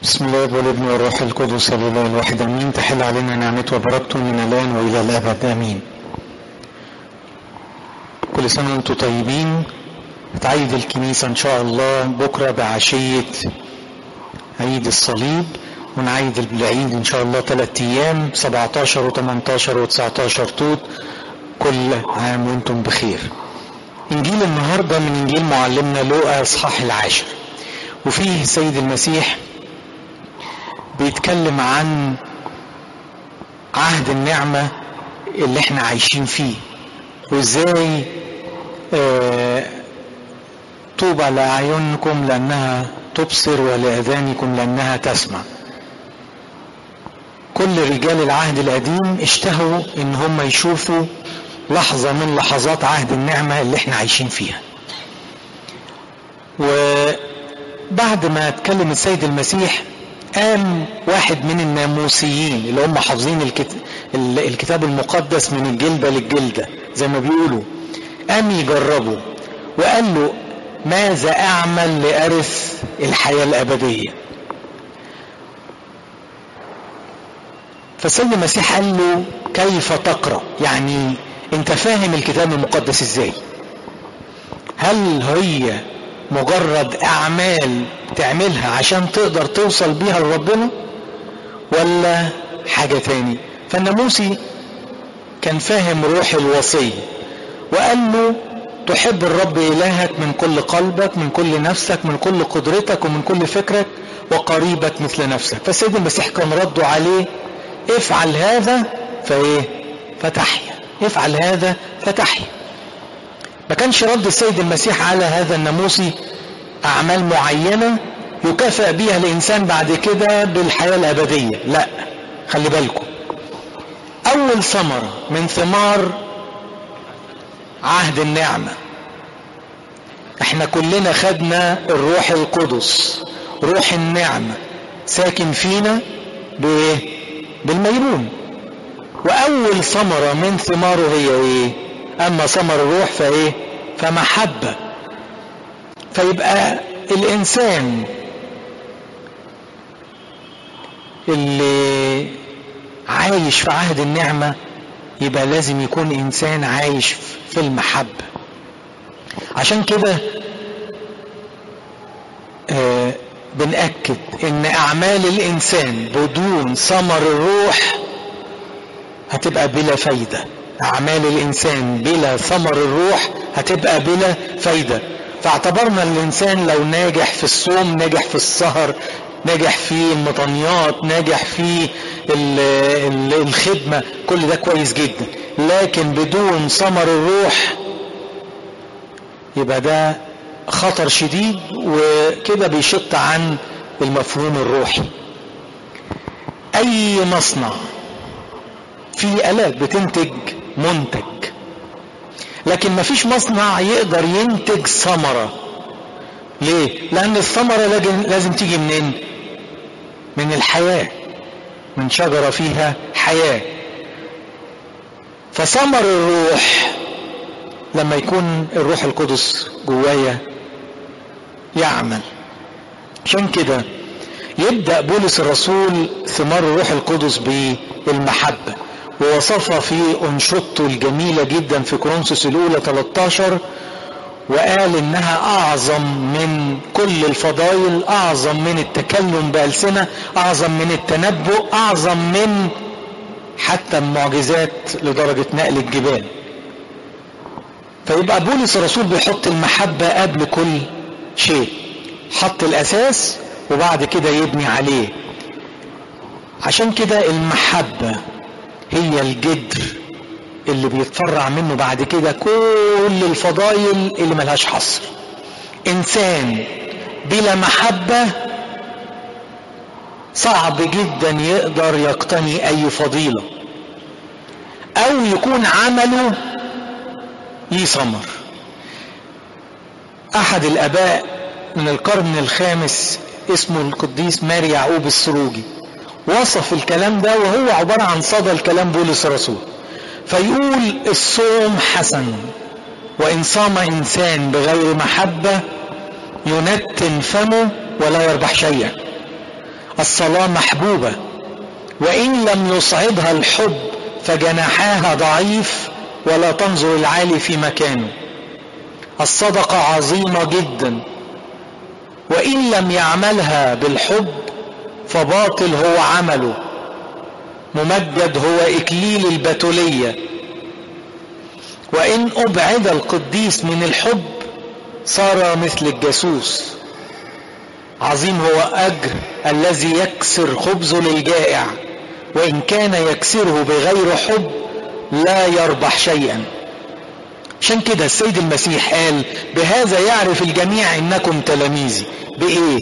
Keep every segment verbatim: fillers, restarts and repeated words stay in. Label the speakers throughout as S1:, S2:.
S1: بسم الله والابن والروح القدس الاله الواحد امين. تحل علينا نعمته وبركته من الان والى الابد امين. كل سنه وانتم طيبين. تعيد الكنيسه ان شاء الله بكره بعشيه عيد الصليب، ونعيد العيد ان شاء الله ثلاث ايام سبعتاشر وتمنتاشر وتسعتاشر توت. كل عام وانتم بخير. انجيل النهارده من انجيل معلمنا لوقا اصحاح العاشر، وفيه السيد المسيح بيتكلم عن عهد النعمة اللي احنا عايشين فيه، وازاي اه طوبى لأعينكم لأنها تبصر ولأذانكم لأنها تسمع. كل رجال العهد القديم اشتهوا ان هم يشوفوا لحظة من لحظات عهد النعمة اللي احنا عايشين فيها. وبعد ما اتكلم السيد المسيح قام واحد من الناموسيين اللي هم حافظين الكتاب المقدس من الجلدة للجلدة زي ما بيقولوا، قام يجربه وقال له ماذا أعمل لأرث الحياة الأبدية؟ فالسيد المسيح قال له كيف تقرأ؟ يعني انت فاهم الكتاب المقدس ازاي؟ هل هي مجرد أعمال تعملها عشان تقدر توصل بيها لربنا ولا حاجة تاني؟ فالناموسي كان فاهم روح الوصية وقال له تحب الرب إلهك من كل قلبك، من كل نفسك، من كل قدرتك، ومن كل فكرك، وقريبك مثل نفسك. فالسيد المسيح كان رده عليه افعل هذا فايه فتحيا، افعل هذا فتحيا. ما كانش رد السيد المسيح على هذا الناموسي أعمال معينة يكافئ بيها الإنسان بعد كده بالحياة الأبدية، لا، خلي بالكم. أول ثمرة من ثمار عهد النعمة، احنا كلنا خدنا الروح القدس، روح النعمة ساكن فينا بايه؟ بالميرون. وأول ثمرة من ثماره هي ايه؟ أما ثمر الروح فايه؟ فمحبة. فيبقى الإنسان اللي عايش في عهد النعمة يبقى لازم يكون إنسان عايش في المحبة. عشان كده آه بنأكد إن أعمال الإنسان بدون ثمر الروح هتبقى بلا فايدة. أعمال الإنسان بلا ثمر الروح هتبقى بلا فايدة. فاعتبرنا الإنسان لو ناجح في الصوم، ناجح في السهر، ناجح في المطنيات، ناجح في الخدمة، كل ده كويس جدا، لكن بدون ثمر الروح يبقى ده خطر شديد، وكده بيشط عن المفهوم الروحي. أي مصنع فيه آلات بتنتج منتج، لكن مفيش مصنع يقدر ينتج ثمرة. ليه؟ لأن الثمرة لازم تيجي منين؟ من الحياة، من شجرة فيها حياة. فثمر الروح لما يكون الروح القدس جوايا يعمل. عشان كده يبدأ بولس الرسول ثمار الروح القدس بالمحبة، ووصفها في أنشطته الجميلة جدا في كورنثوس الأولى ثلاثة عشر، وقال إنها أعظم من كل الفضائل، أعظم من التكلم بألسنة، أعظم من التنبؤ، أعظم من حتى المعجزات لدرجة نقل الجبال. فيبقى بولس الرسول بيحط المحبة قبل كل شيء، حط الأساس وبعد كده يبني عليه. عشان كده المحبة هي الجدر اللي بيتفرع منه بعد كده كل الفضائل اللي ملهاش حصر. إنسان بلا محبة صعب جدا يقدر يقتني أي فضيلة أو يكون عمله ليه ثمر. أحد الآباء من القرن الخامس اسمه القديس ماري يعقوب السروجي وصف الكلام ده، وهو عبارة عن صدى الكلام بولس الرسول. فيقول الصوم حسن، وإن صام إنسان بغير محبة ينتن فمه ولا يربح شيئا. الصلاة محبوبة، وإن لم يصعدها الحب فجناحاها ضعيف ولا تنظر العالي في مكانه. الصدقة عظيمة جدا، وإن لم يعملها بالحب فباطل هو عمله، ممجد هو إكليل البتولية. وإن أبعد القديس من الحب صار مثل الجاسوس. عظيم هو أجر الذي يكسر خبزه للجائع، وإن كان يكسره بغير حب لا يربح شيئا. عشان كده السيد المسيح قال بهذا يعرف الجميع إنكم تلاميذي. بإيه؟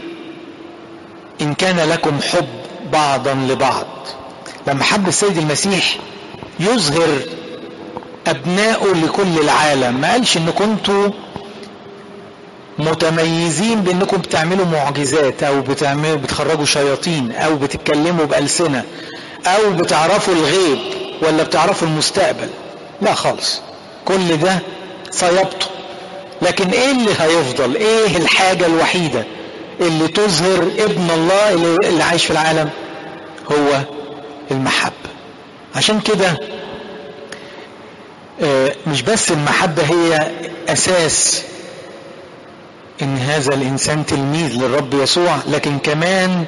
S1: إن كان لكم حب بعضا لبعض. لما حب السيد المسيح يظهر أبنائه لكل العالم، ما قالش إن كنتوا متميزين بأنكم بتعملوا معجزات أو بتعملوا بتخرجوا شياطين أو بتتكلموا بألسنة أو بتعرفوا الغيب ولا بتعرفوا المستقبل. لا خالص، كل ده صيبته. لكن ايه اللي هيفضل؟ ايه الحاجة الوحيدة اللي تظهر ابن الله اللي عايش في العالم؟ هو المحبة. عشان كده مش بس المحبة هي اساس ان هذا الانسان تلميذ للرب يسوع، لكن كمان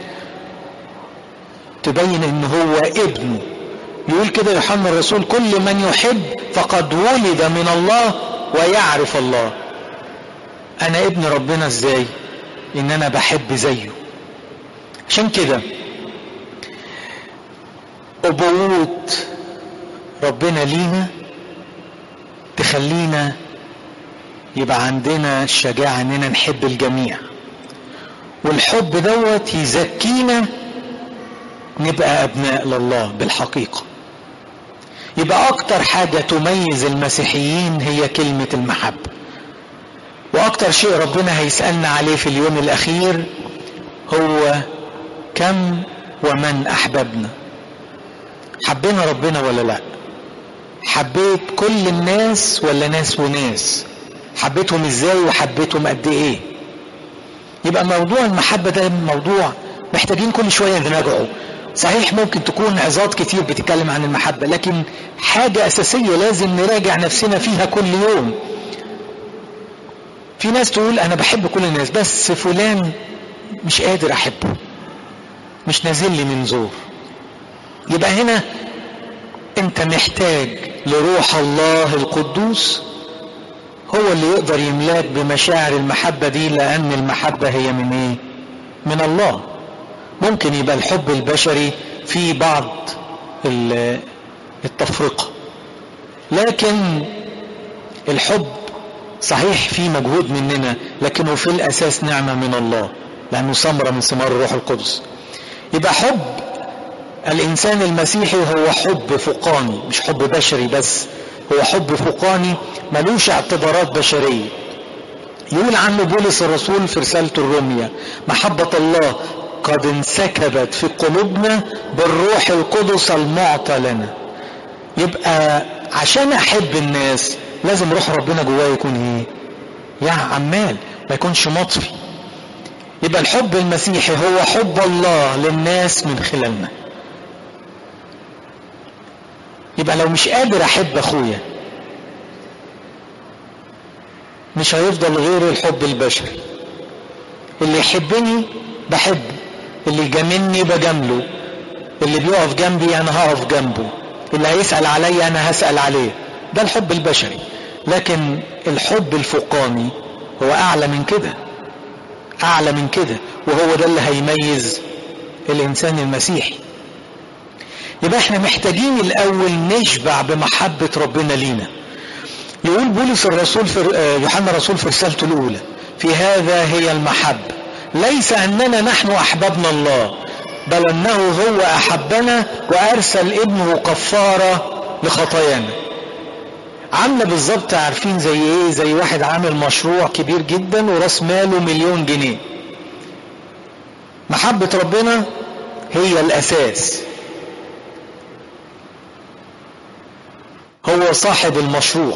S1: تبين ان هو ابنه. يقول كده يوحنا الرسول كل من يحب فقد ولد من الله ويعرف الله. انا ابن ربنا ازاي؟ ان انا بحب زيه. عشان كده ابوة ربنا لينا تخلينا يبقى عندنا الشجاعة اننا نحب الجميع، والحب دوت يزكينا نبقى ابناء لله بالحقيقة. يبقى اكتر حاجة تميز المسيحيين هي كلمة المحبة، واكتر شيء ربنا هيسألنا عليه في اليوم الاخير هو كم ومن احببنا. حبينا ربنا ولا لا؟ حبيت كل الناس ولا ناس وناس؟ حبيتهم ازاي وحبيتهم قد ايه؟ يبقى موضوع المحبة ده موضوع محتاجين كل شوية نراجعه. صحيح ممكن تكون عظات كتير بتتكلم عن المحبة، لكن حاجة اساسية لازم نراجع نفسنا فيها كل يوم. في ناس تقول انا بحب كل الناس بس فلان مش قادر احبه، مش نازل لي من زور. يبقى هنا انت محتاج لروح الله القدوس، هو اللي يقدر يملاك بمشاعر المحبة دي، لان المحبة هي من ايه؟ من الله. ممكن يبقى الحب البشري في بعض التفرقة، لكن الحب صحيح في مجهود مننا، لكنه في الاساس نعمة من الله، لانه ثمرة من ثمار الروح القدس. يبقى حب الانسان المسيحي هو حب فوقاني، مش حب بشري بس، هو حب فوقاني ملوش اعتبارات بشرية. يقول عنه بولس الرسول في رسالته الرومية محبة الله قد انسكبت في قلوبنا بالروح القدس المعطى لنا. يبقى عشان احب الناس لازم روح ربنا جوايا يكون ايه؟ يا عمال ما يكونش مطفي. يبقى الحب المسيحي هو حب الله للناس من خلالنا. يبقى لو مش قادر احب اخويا مش هيفضل غير الحب البشري. اللي يحبني بحبه، اللي يجاملني بجامله، اللي بيقف جنبي انا هقف جنبه، اللي هيسأل عليا انا هسأل عليه. ده الحب البشري. لكن الحب الفوقاني هو اعلى من كده، اعلى من كده، وهو ده اللي هيميز الانسان المسيحي. يبقى احنا محتاجين الاول نشبع بمحبة ربنا لينا. يقول بولس الرسول في يوحنا الرسول في رسالته الاولى في هذا هي المحبة ليس اننا نحن احببنا الله بل انه هو احبنا وارسل ابنه كفارة لخطايانا. عامله بالظبط، عارفين زي ايه؟ زي واحد عامل مشروع كبير جدا وراس ماله مليون جنيه. محبة ربنا هي الاساس، هو صاحب المشروع.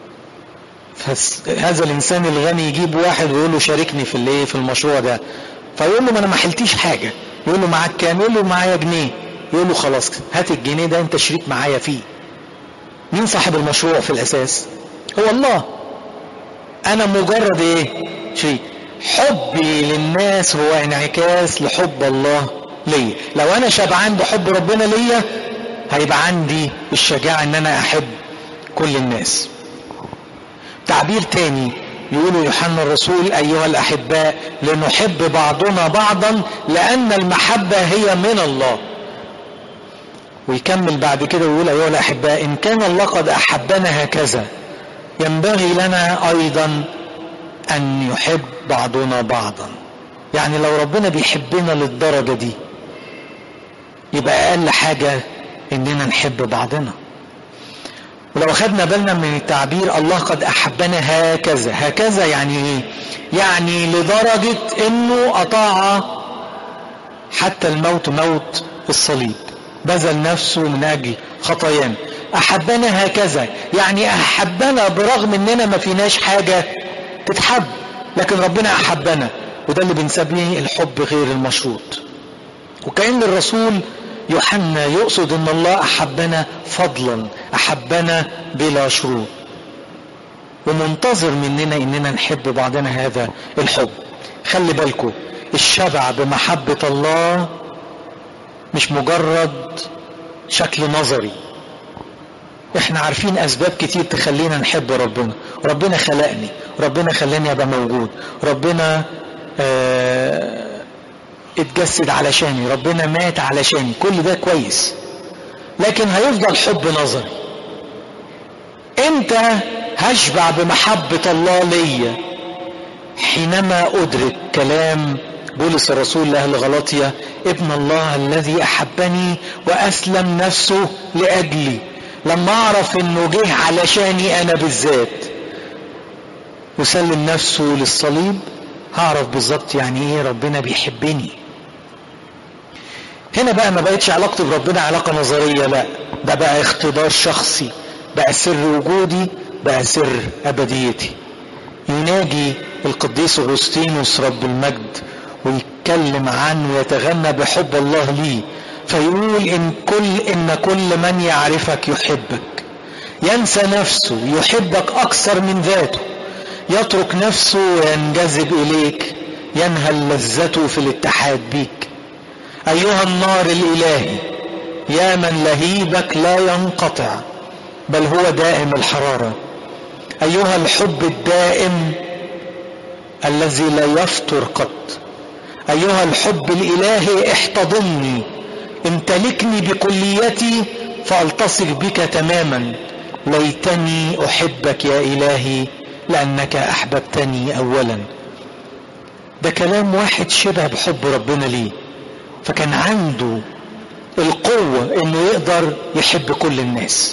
S1: فهذا الانسان الغني يجيب واحد ويقول له شاركني في الايه في المشروع ده، فيقول له ما انا ما حلتيش حاجة. يقول له معاك كام؟ يقول له معايا جنيه. يقول له خلاص هات الجنيه ده انت شريك معايا فيه. مين صاحب المشروع في الاساس؟ هو الله. انا مجرد ايه؟ شريك. حبي للناس هو انعكاس لحب الله ليا. لو انا شبعان بحب ربنا ليا هيبقى عندي الشجاعة ان انا احب كل الناس. تعبير تاني يقولوا يوحنا الرسول ايها الاحباء لنحب بعضنا بعضا لان المحبة هي من الله. ويكمل بعد كده ويقول ايها الاحباء ان كان الله قد احبنا هكذا ينبغي لنا ايضا ان يحب بعضنا بعضا. يعني لو ربنا بيحبنا للدرجة دي يبقى اقل حاجة اننا نحب بعضنا. ولو اخدنا بالنا من التعبير الله قد احبنا هكذا، هكذا يعني ايه؟ يعني لدرجة انه اطاع حتى الموت، موت الصليب، بذل نفسه من اجل خطايانا. احبنا هكذا يعني احبنا برغم اننا ما فيناش حاجة تتحب، لكن ربنا احبنا، وده اللي بنسميه الحب غير المشروط. وكأن الرسول يوحنا يقصد ان الله احبنا فضلا، احبنا بلا شروط، ومنتظر مننا اننا نحب بعضنا هذا الحب. خلي بالكم الشبع بمحبة الله مش مجرد شكل نظري. احنا عارفين اسباب كتير تخلينا نحب ربنا. ربنا خلقني، ربنا خلاني ابقى موجود، ربنا آه اتجسد علشاني، ربنا مات علشاني، كل ده كويس، لكن هيفضل حب نظري. امتى هشبع بمحبة الله ليا؟ حينما ادرك كلام بولس الرسول لأهل غلاطيا ابن الله الذي احبني واسلم نفسه لاجلي. لما اعرف انه جه علشاني انا بالذات وسلم نفسه للصليب هعرف بالظبط يعني ايه ربنا بيحبني. هنا بقى ما بقتش علاقتي بربنا علاقة نظرية، لا، ده بقى اختبار شخصي، بقى سر وجودي، بقى سر ابديتي. يناجي القديس اغسطينوس رب المجد ويتكلم عنه ويتغنى بحب الله ليه، فيقول ان كل ان كل من يعرفك يحبك، ينسى نفسه يحبك اكثر من ذاته، يترك نفسه وينجذب اليك، ينهل لذته في الاتحاد بيك. ايها النار الالهي يا من لهيبك لا ينقطع بل هو دائم الحرارة، ايها الحب الدائم الذي لا يفتر قط، ايها الحب الالهي احتضنني، امتلكني بكليتي فالتصق بك تماما، ليتني احبك يا الهي لانك احببتني اولا. ده كلام واحد شبه بحب ربنا ليه، فكان عنده القوة انه يقدر يحب كل الناس.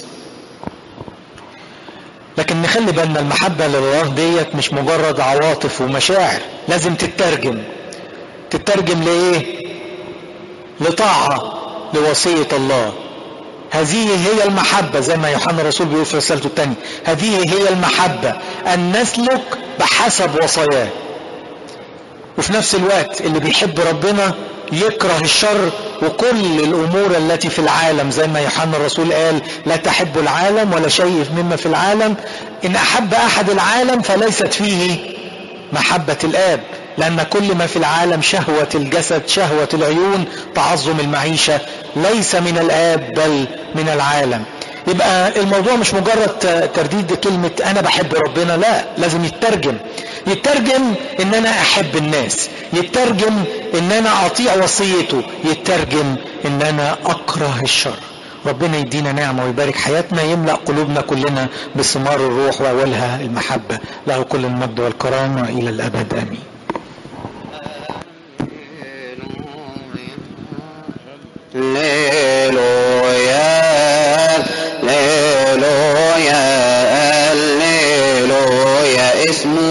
S1: لكن نخلي بالنا المحبة لله ديت مش مجرد عواطف ومشاعر، لازم تترجم. تترجم لايه؟ لطاعة لوصية الله. هذه هي المحبة، زي ما يوحنا الرسول بيقول في رسالته الثانية، هذه هي المحبة أن نسلك بحسب وصاياه. وفي نفس الوقت اللي بيحب ربنا يكره الشر وكل الأمور التي في العالم، زي ما يوحنا الرسول قال لا تحب العالم ولا شيء مما في العالم، إن أحب أحد العالم فليست فيه محبة الآب، لأن كل ما في العالم شهوة الجسد، شهوة العيون، تعظم المعيشة، ليس من الآب بل من العالم. يبقى الموضوع مش مجرد ترديد كلمة أنا بحب ربنا، لا، لازم يترجم. يترجم إن أنا أحب الناس، يترجم إن أنا أطيع وصيته، يترجم إن أنا أكره الشر. ربنا يدينا نعمة ويبارك حياتنا، يملأ قلوبنا كلنا بثمار الروح وأولها المحبة. له كل المجد والكرامة إلى الأبد آمين.
S2: لا